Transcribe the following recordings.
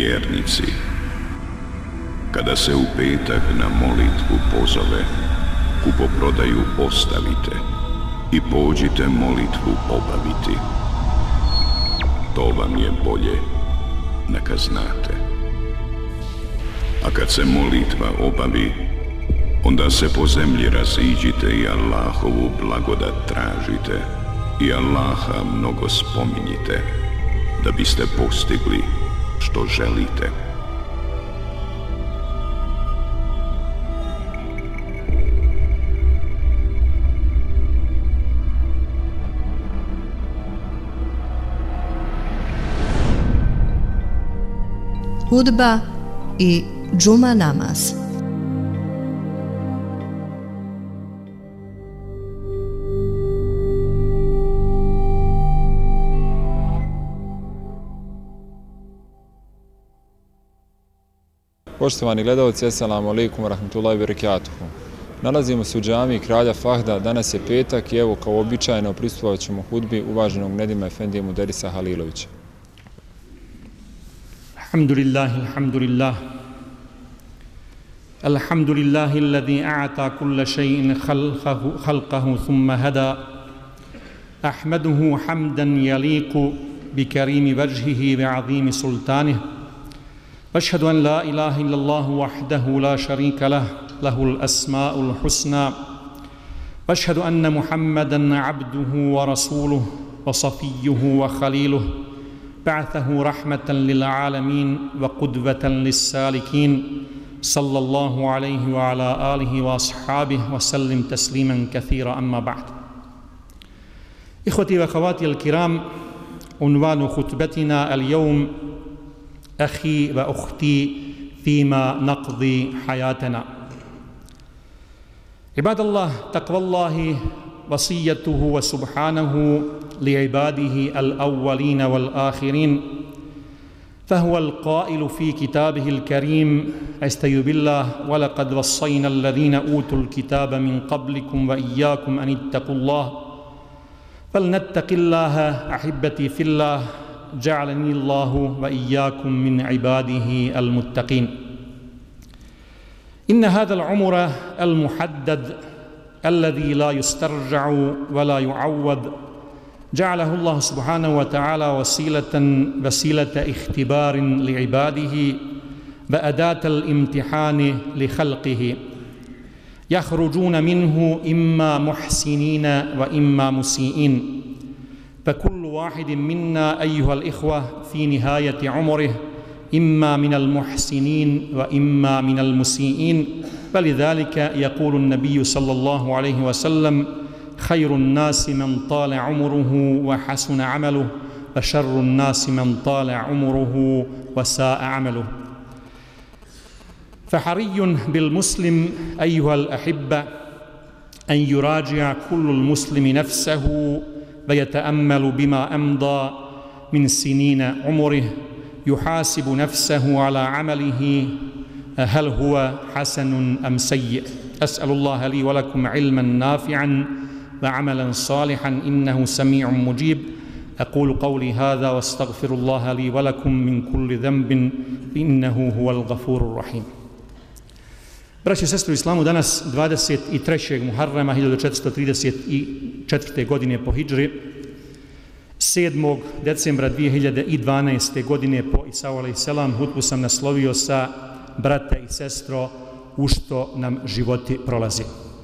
vjernici, kada se u petak na molitvu pozove, kupoprodaju ostavite i pođite molitvu obaviti. To vam je bolje, neka znate. A kad se molitva obavi, onda se po zemlji raziđite i Allahovu blagodat tražite i Allaha mnogo spominjite, da biste postigli što želite. Hudba i džuma namaz. Poštovani gledalci, assalamu alaikum wa rahmatullahi wa barakatuhu. Nalazimo se u džamiji Kralja Fahda, danas je petak i evo kao običajno prisustvovat ćemo hudbi uvaženog Nedima Efendije Muderisa Halilovića. Alhamdulillah. Alhamdulillahi alladhi a'ata kulla shay'in khalqahu thumma hada. Ahmaduhu hamdan yaliqu bi karimi wajhihi wa 'azimi sultanih. واشهد ان لا اله الا الله وحده لا شريك له له الاسماء الحسنى واشهد ان محمدا عبده ورسوله وصفيه وخليله بعثه رحمه للعالمين وقدوه للسالكين صلى الله عليه وعلى اله واصحابه وسلم تسليما كثيرا اما بعد. اخوتي واخواتي الكرام، عنوان خطبتنا اليوم أخي وأختي فيما نقضي حياتنا. عباد الله، تقوى الله وصيته وسبحانه لعباده الأولين والآخرين، فهو القائل في كتابه الكريم استعيذ بالله: ولقد وصينا الذين أوتوا الكتاب من قبلكم وإياكم أن اتقوا الله فلنتق الله أحبتي في الله جعلني الله وإياكم من عباده المتقين. إن هذا العمر المحدد الذي لا يسترجع ولا يعوض جعله الله سبحانه وتعالى وسيلة اختبار لعباده وأداة الامتحان لخلقه، يخرجون منه إما محسنين وإما مسيئين. فكل واحد منا أيها الإخوة في نهاية عمره إما من المحسنين وإما من المسيئين، فلذلك يقول النبي صلى الله عليه وسلم: خير الناس من طال عمره وحسن عمله، وشر الناس من طال عمره وساء عمله. فحري بالمسلم أيها الأحبة أن يراجع كل المسلم نفسه ويتأمل بما أمضى من سنين عمره، يحاسب نفسه على عمله هل هو حسن أم سيء. أسأل الله لي ولكم علما نافعا وعملا صالحا إنه سميع مجيب. أقول قولي هذا واستغفر الله لي ولكم من كل ذنب إنه هو الغفور الرحيم. Braći i sestre u Islamu, danas 23. Muharrema 1434. godine po hidžri, 7. decembra 2012. godine po Isau a.s. hutbu sam naslovio sa: brate i sestro, u što nam životi prolazi.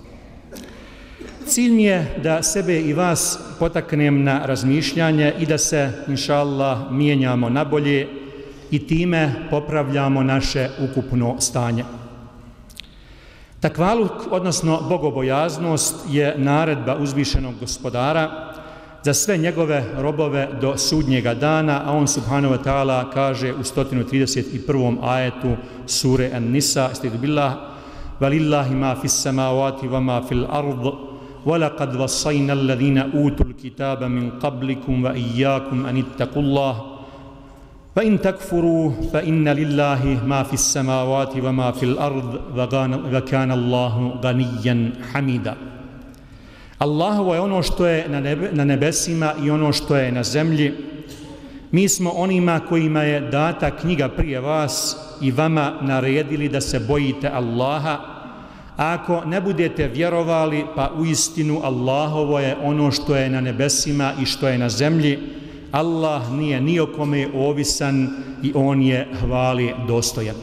Cilj mi je da sebe i vas potaknem na razmišljanje i da se, inša Allah, mijenjamo na bolje i time popravljamo naše ukupno stanje. Takvaluk, odnosno bogobojaznost, je naredba uzvišenog Gospodara za sve njegove robove do sudnjega dana, a on subhanahu wa ta'ala kaže u 131. ajetu sure An-Nisa: Estaizu billah, valillahi ma fis samavati wa ma fil ard, walaqad wassayna alladhina utul kitaba min qablikum wa iyyakum an ittaqullah, فإن تكفروا فإن لله ما في السماوات وما في الأرض وكان الله غنيا حميدا. Allahovo je ono što je na nebesima i ono što je na zemlji. Mi smo onima kojima je data knjiga prije vas i vama naredili da se bojite Allaha, a ako ne budete vjerovali, pa uistinu Allahovo je ono što je na nebesima i što je na zemlji. Allah nije ni o kome ovisan i on je hvali dostojan.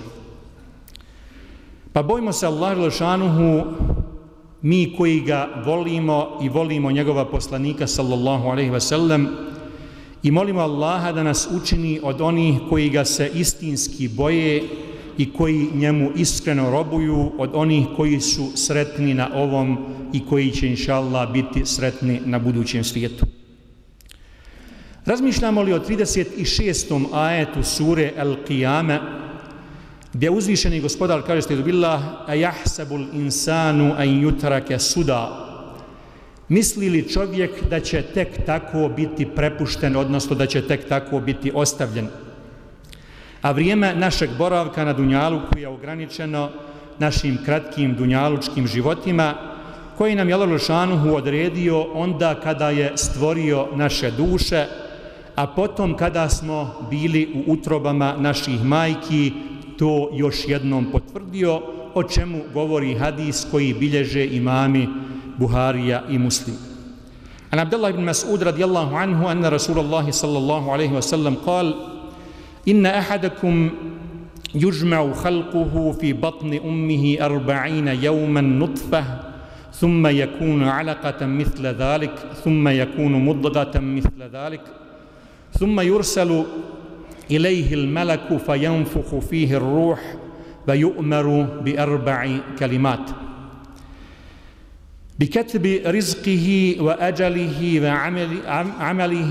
Pa bojimo se Allaha dželešanuhu, mi koji ga volimo i volimo njegova poslanika sallallahu alejhi ve sellem, i molimo Allaha da nas učini od onih koji ga se istinski boje i koji njemu iskreno robuju, od onih koji su sretni na ovom i koji će inšallah biti sretni na budućem svijetu. Razmišljamo li o 36. ajetu sure Al-Qiyama, gdje uzvišeni gospodar kaže sta'idhu billah: "Ayahsabul insanu an yutraka suda." Misli li čovjek da će tek tako biti prepušten, odnosno da će tek tako biti ostavljen? A vrijeme našeg boravka na dunjaluku je ograničeno našim kratkim dunjalučkim životima, koji nam je Allah dželešanuhu odredio onda kada je stvorio naše duše, a potom kada smo bili u utrobama naših majki, to još jednom potvrdio, o čemu govori hadis koji bilježe imami Buharija i Muslim. An Abdullah ibn Mas'ud radijallahu anhu anna Rasulullahi sallallahu alaihi wa sallam qal: "Inna ahadakum yujma'u khalquhu fi batni ummihi 40 yawman nutfah, thumma yakunu 'alaqatan mithla dhalik, thumma yakunu mudghatan mithla dhalik, thumma yursalu ilayhi al-malaku fayanfukhu fihi ar-ruh wa yu'maru bi 4 kalimat: بكتب رزقه وأجله وعمله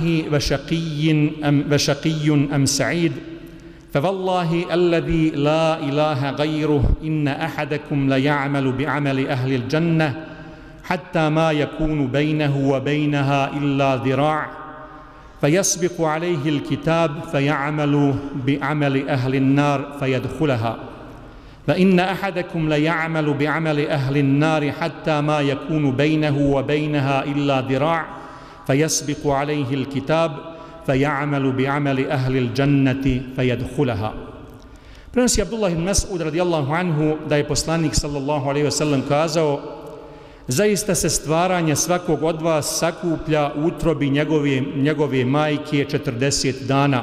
وشقي أم سعيد فوالله الذي لا إله غيره إن أحدكم ليعمل بعمل أهل الجنة حتى ما يكون بينه وبينها إلا ذراع فيسبق عليه الكتاب فيعمل بعمل أهل النار فيدخلها فإن أحدكم ليعمل بعمل أهل النار حتى ما يكون بينه وبينها إلا ذراع فيسبق عليه الكتاب فيعمل بعمل أهل الجنة فيدخلها." Prenosi Abdullah ibn Mas'ud radijallahu anhu da je poslanik sallallahu alejhi ve sellem kazao: "Zaista se stvaranje svakog od vas sakuplja u utrobi njegove majke 40 dana.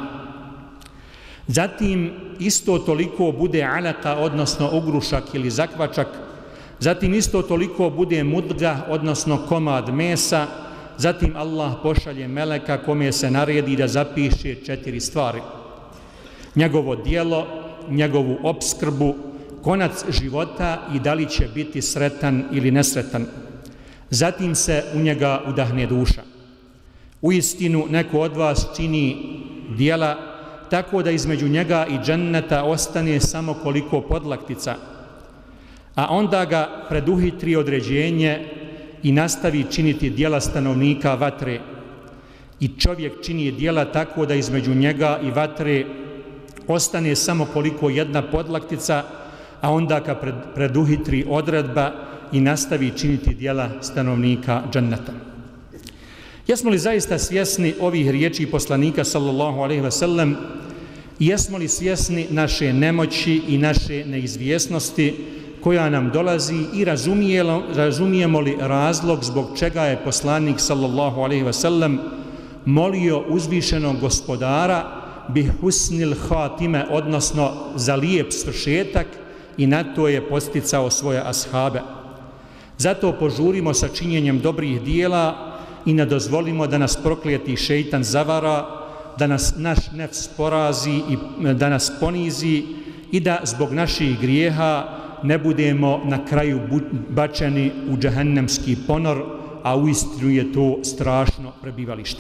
Zatim isto toliko bude alaka, odnosno ogrušak ili zakvačak, zatim isto toliko bude mudga, odnosno komad mesa, zatim Allah pošalje meleka kome se naredi da zapiše 4 stvari: njegovo djelo, njegovu opskrbu, konac života i da li će biti sretan ili nesretan. Zatim se u njega udahne duša. Uistinu neko od vas čini djela tako da između njega i dženneta ostane samo koliko podlaktica, a onda ga preduhitri određenje i nastavi činiti djela stanovnika vatre. I čovjek čini djela tako da između njega i vatre ostane samo koliko jedna podlaktica, a onda ga preduhitri odredba i nastavi činiti djela stanovnika dženneta." Jesmo li zaista svjesni ovih riječi poslanika sallallahu alejhi ve sellem? Jesmo li svjesni naše nemoći i naše neizvjesnosti koja nam dolazi i razumijemo li razlog zbog čega je poslanik sallallahu alejhi ve sellem molio uzvišenog gospodara bi husnil hatime, odnosno za lijep svršetak, i na to je posticao svoje ashabe. Zato požurimo sa činjenjem dobrih dijela i ne dozvolimo da nas proklijeti šejtan zavara, da nas naš nefs porazi i da nas ponizi i da zbog naših grijeha ne budemo na kraju bačeni u džehennemski ponor, a uistinu je to strašno prebivalište.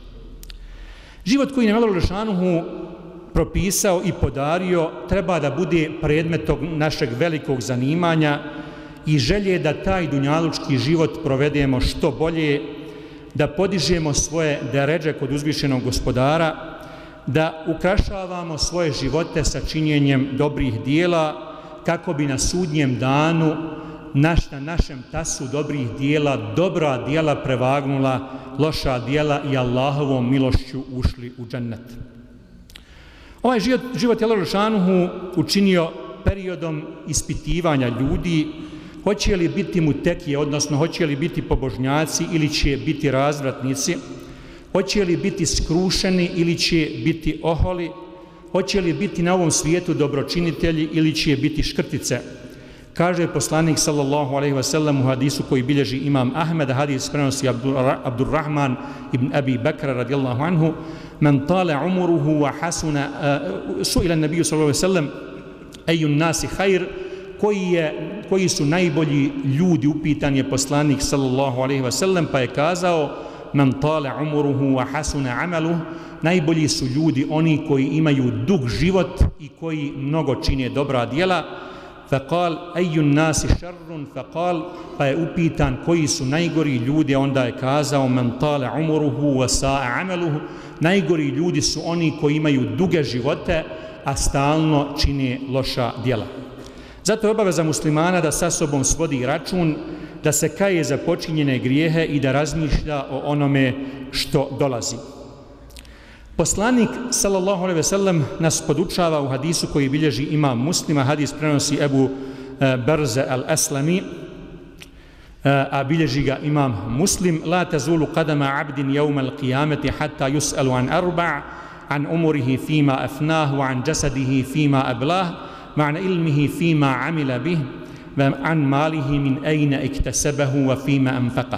Život koji nam je Allah dželešanuhu propisao i podario treba da bude predmetom našeg velikog zanimanja i želje da taj dunjalučki život provedemo što bolje, da podižemo svoje deredže kod uzvišenog gospodara, da ukrašavamo svoje živote sa činjenjem dobrih dijela, kako bi na sudnjem danu na našem tasu dobrih dijela dobra dijela prevagnula loša dijela i Allahovom milošću ušli u džennet. Ovaj život je Allah dželešanuhu učinio periodom ispitivanja ljudi, hoće li biti mutekije, odnosno hoće li biti pobožnjaci ili će biti razvratnici, hoće li biti skrušeni ili će biti oholi, hoće li biti na ovom svijetu dobročinitelji ili će biti škrtice. Kaže poslanik sallallahu alejhi ve sellem u hadisu koji bilježi imam Ahmed, hadis prenosi Abdurrahman ibn Abi Bakra radijallahu anhu, men tale umruhu wa hasuna, su'ila nabiju sallallahu alejhi ve sellem, ejun nasi hajr, koji su najbolji ljudi, upitan je poslanik sallallahu alejhi ve sellem, pa je kazao, men tale umruhu wa hasuna amaluhu, najbolji su ljudi oni koji imaju dug život i koji mnogo čine dobra djela. Faqal ayyun nasi sharrun faqal, pa je upitan koji su najgori ljudi, onda je kazao men tale umruhu wa sa'a amaluhu, najgori ljudi su oni koji imaju duge živote, a stalno čine loša djela. Zato je obaveza muslimana da sa sobom svodi račun, da se kaje za počinjene grijehe i da razmišlja o onome što dolazi. Poslanik sallallahu alejhi ve sellem nas podučava u hadisu koji bilježi imam Muslima, hadis prenosi Ebu Berze al-Aslami, a bilježi ga imam Muslim, la tazulu qadama abdin yawma al-qiyamati hatta yus'alu an arba' an umurihi fima afnahu, an jasadihi fima ablah, ma'an ilmihi fima amila bih, wa an malihi min ayna iktasabahu wa fima anfaqah.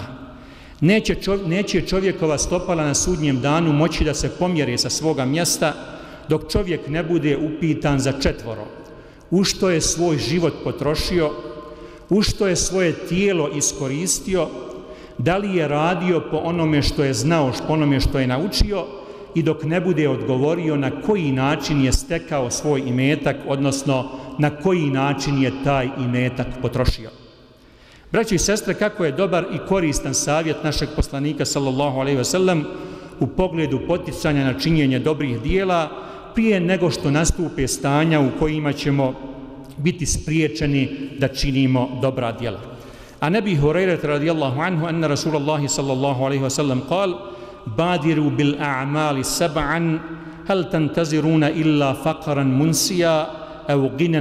Neće čovjekova stopala na sudnjem danu moći da se pomjere sa svoga mjesta dok čovjek ne bude upitan za četvoro. U što je svoj život potrošio, u što je svoje tijelo iskoristio, da li je radio po onome što je znao, po onome što je naučio, i dok ne bude odgovorio na koji način je stekao svoj imetak, odnosno na koji način je taj imetak potrošio. Braćo i sestre, kako je dobar i koristan savjet našeg poslanika sallallahu alejhi ve sellem u pogledu poticanja na činjenje dobrih dijela prije nego što nastupe stanja u kojima ćemo biti spriječeni da činimo dobra djela. A Nebi Hurajra radijallahu anhu anna Rasulullahi sallallahu alejhi ve sellem قال بادروا بالأعمال سبعا هل تنتظرون إلا فقرا منسيا أو غنى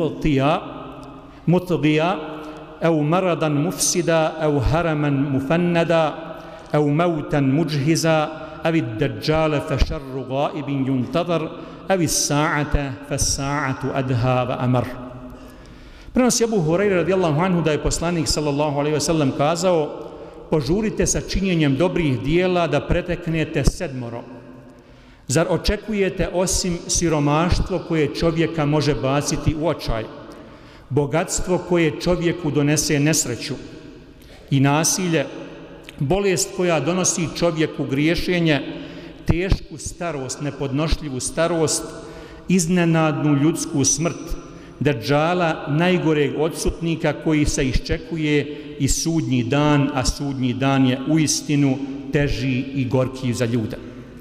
مطغيا أو مرضا مفسدا أو هرما مفندا أو موتا مجهزا أو الدجال فشر غائب ينتظر أو الساعة فالساعة أدهى وأمر. Prenosi Abu Hurajra radijallahu anhu da je poslanik sallallahu alejhi ve sellem kazao: požurite sa činjenjem dobrih dijela da preteknete 7. Zar očekujete osim siromaštvo koje čovjeka može baciti u očaj, bogatstvo koje čovjeku donese nesreću i nasilje, bolest koja donosi čovjeku griješenje, tešku starost, nepodnošljivu starost, iznenadnu ljudsku smrt, Dajjala, najgoreg odsutnika koji se iščekuje, i sudnji dan, a sudnji dan je uistinu teži i gorki za ljude.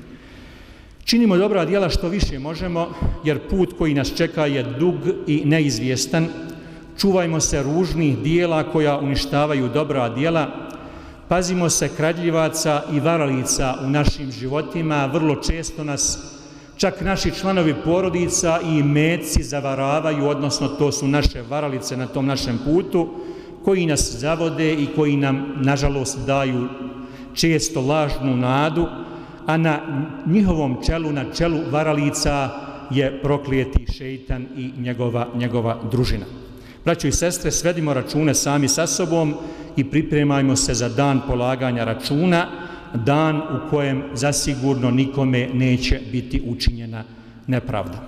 Činimo dobra djela što više možemo, jer put koji nas čeka je dug i neizvjestan. Čuvajmo se ružnih dijela koja uništavaju dobra djela. Pazimo se kradljivaca i varalica u našim životima. Vrlo često nas čak naši članovi porodica i imeci zavaravaju, odnosno to su naše varalice na tom našem putu, koji nas zavode i koji nam, nažalost, daju često lažnu nadu, a na njihovom čelu, na čelu varalica, je proklijeti šejtan i njegova družina. Braćo i sestre, svedimo račune sami sa sobom i pripremajmo se za dan polaganja računa, dan u kojem zasigurno nikome neće biti učinjena nepravda.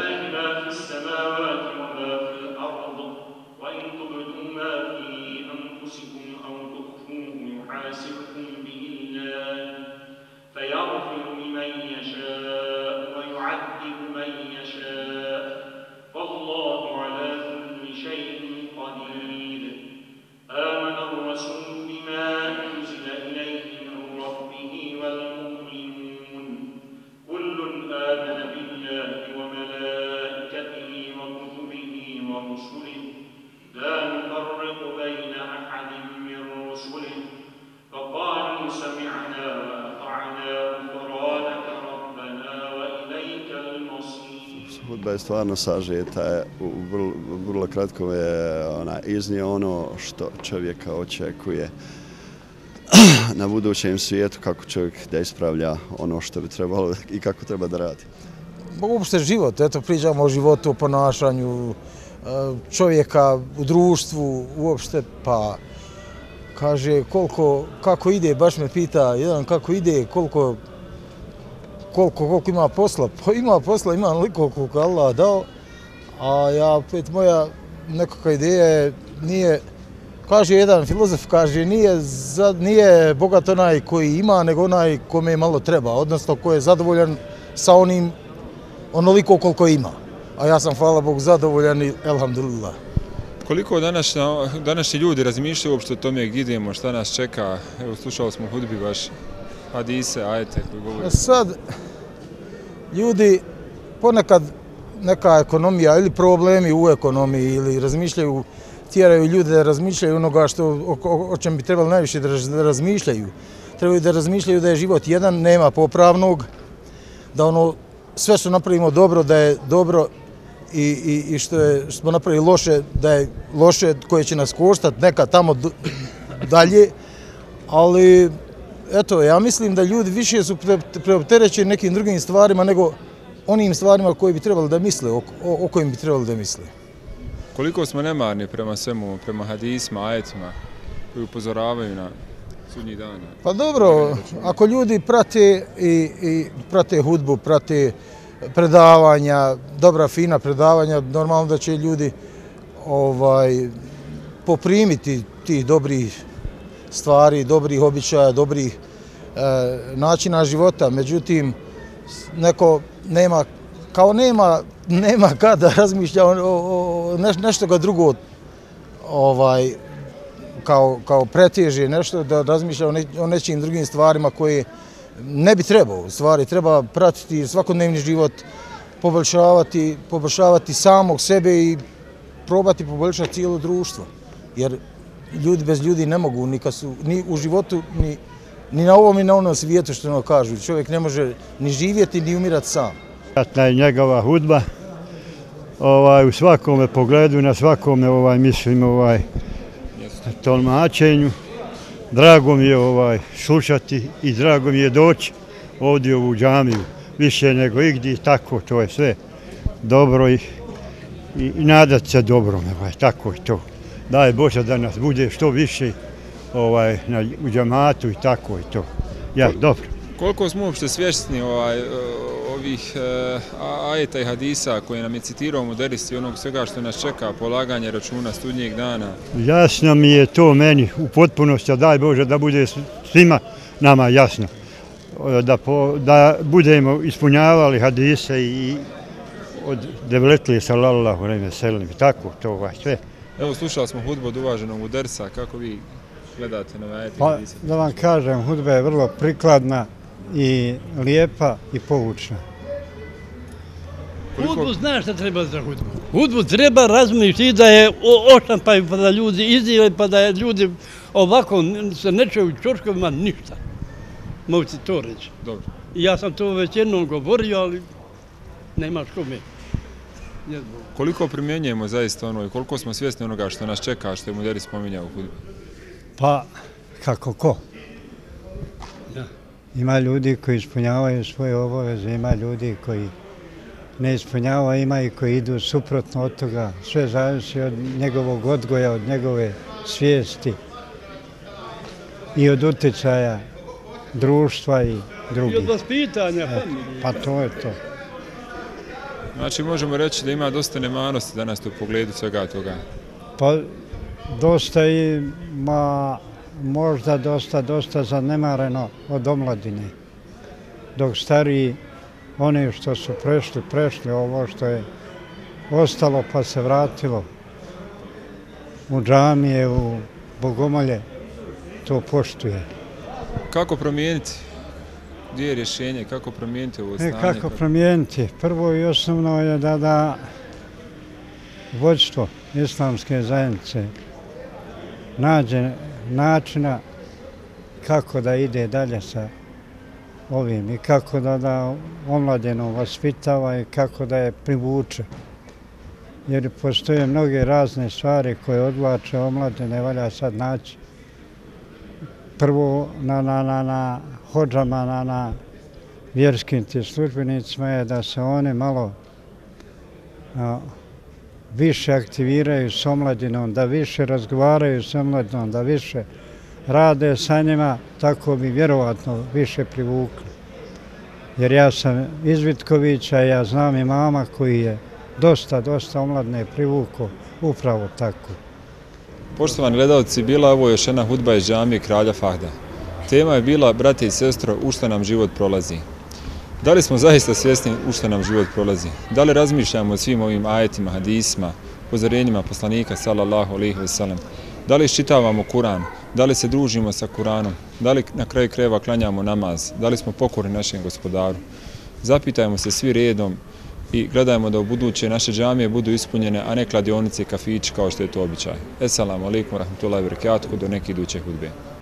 السماوات وما في الأرض وإن تبدوا ما في أنفسكم ورسله لا نفرق بين أحد من رسله فقالوا سمعنا وأطعنا غفرانك ربنا وإليك المصير. Hudba je stvarno sažeta, vrlo kratko je iznio ono što čovjeka očekuje na budućem svijetu, kako čovjek da ispravlja ono što bi trebalo i kako treba da radi. Uopšte život, eto pričamo o životu, o ponašanju čovjeka u društvu, uopšte pa kaže kako ide, baš me pita jedan kako ide, koliko ima posla. Pa ima posla, ima onoliko koliko Allah dao, a ja opet moja nekakva ideja nije, kaže jedan filozof, kaže nije bogat onaj koji ima, nego onaj kome malo treba, odnosno ko je zadovoljan sa onim onoliko koliko ima. A ja sam, hvala Bogu, zadovoljan i elhamdulillah. Koliko današnji ljudi razmišljaju uopšte o tome gdje idemo, šta nas čeka? Evo, slušali smo u hudbi baš hadise, ajete koji govori. Sad, ljudi ponekad neka ekonomija ili problemi u ekonomiji ili razmišljaju, tjeraju ljude da razmišljaju onoga o čem bi trebali najviše da razmišljaju. Trebaju da razmišljaju da je život jedan, nema popravnog, da ono sve što napravimo dobro, da je dobro i što smo napravili loše, da je loše koje će nas koštati neka tamo dalje, ali eto, ja mislim da ljudi više su preopterećeni nekim drugim stvarima nego onim stvarima koje bi trebali da misle, o kojim bi trebali da misle. Koliko smo nemarni prema svemu, prema hadisima, ajetima koji upozoravaju na sudnji dana? Pa dobro, ako ljudi prate i prate hudbu, prate predavanja, dobra, fina predavanja, normalno da će ljudi poprimiti tih dobrih stvari, dobrih običaja, dobrih načina života. Međutim, neko nema kada razmišlja o nešto ga drugo kao preteže, nešto da razmišlja o nekim drugim stvarima koje ne bi trebao. U stvari treba pratiti svakodnevni život, poboljšavati samog sebe i probati poboljšati cijelo društvo. Jer ljudi bez ljudi ne mogu ni u životu, ni na ovom i na onom svijetu, što ono kažu. Čovjek ne može ni živjeti, ni umirati sam. Vjerojatna je njegova hudba u svakome pogledu, na svakome mislim tolmačenju. Drago mi je slušati i drago mi je doći ovdje u ovu džamiju, više nego igdje, tako to je sve dobro i nadat se dobrom, tako je to. Daj Bože da nas bude što više u džamatu i tako je to. Ja, dobro. Koliko smo uopšte svjesni ovih ajeta i hadisa koje nam je citirao Muderis i onog svega što nas čeka, polaganje računa sudnjeg dana? Jasno mi je to meni u potpunosti, a daj Bože da bude svima nama jasno. Da budemo ispunjavali hadise i od devletli sallallahu alejhi ve sellem, tako to sve. Evo, slušali smo hudbu od uvaženog Muderisa, kako vi gledate na ajete i hadise? Da vam kažem, hudba je vrlo prikladna i lijepa i poučna. Hudbu znaš šta treba za hudbu. Hudbu treba razmišljati da je oštampaju pa da ljudi izdijeli pa da je ljudi ovako se ne čuju u čoškovima ništa. Mogu ti to reći. Dobro. Ja sam to već jednom govorio, ali nemaš kome. Koliko primjenjujemo zaista ono i koliko smo svjesni onoga što nas čeka, što je Muderis spominjao u hudbi? Pa, kako ko? Ima ljudi koji ispunjavaju svoje obaveze, ima ljudi koji ne ispunjavaju, ima i koji idu suprotno od toga. Sve zavisi od njegovog odgoja, od njegove svijesti i od utjecaja društva i drugih. I od vaspitanja familije. Pa to je to. Znači možemo reći da ima dosta nemanosti danas u pogledu svega toga? Pa dosta i možda dosta zanemareno od omladine. Dok stariji, oni što su prešli ovo što je ostalo pa se vratilo u džamije, u bogomolje, to poštuje. Kako promijeniti? Gdje je rješenje? Kako promijeniti ovo stanje? Kako promijeniti? Prvo i osnovno je da vođstvo islamske zajednice nađe načina kako da ide dalje sa ovim i kako da omladinu vaspitava i kako da je privuče. Jer postoje mnoge razne stvari koje odvlače omladine, valja sad naći. Prvo na hodžama, na vjerskim ti službenicima je da se oni malo više aktiviraju s omladinom, da više razgovaraju s omladinom, da više rade sa njima, tako bi vjerovatno više privukli. Jer ja sam iz Vitkovića, ja znam i mama koji je dosta omladne privukao upravo tako. Poštovani gledalci, bila je ovo još jedna hudba iz džamije Kralja Fahda. Tema je bila, brate i sestro, u što nam život prolazi. Da li smo zaista svjesni u što nam život prolazi? Da li razmišljamo o svim ovim ajetima, hadisima, upozorenjima poslanika sallallahu alejhi ve sellem? Da li iščitavamo Kur'an? Da li se družimo sa Kur'anom? Da li na kraju krajeva klanjamo namaz? Da li smo pokorni našem gospodaru? Zapitajmo se svi redom i gledajmo da u buduće naše džamije budu ispunjene, a ne kladionice i kafići kao što je to običaj. Esselamu alaikum, rahmetullahi wa barakatuhu, do neke iduće hudbe.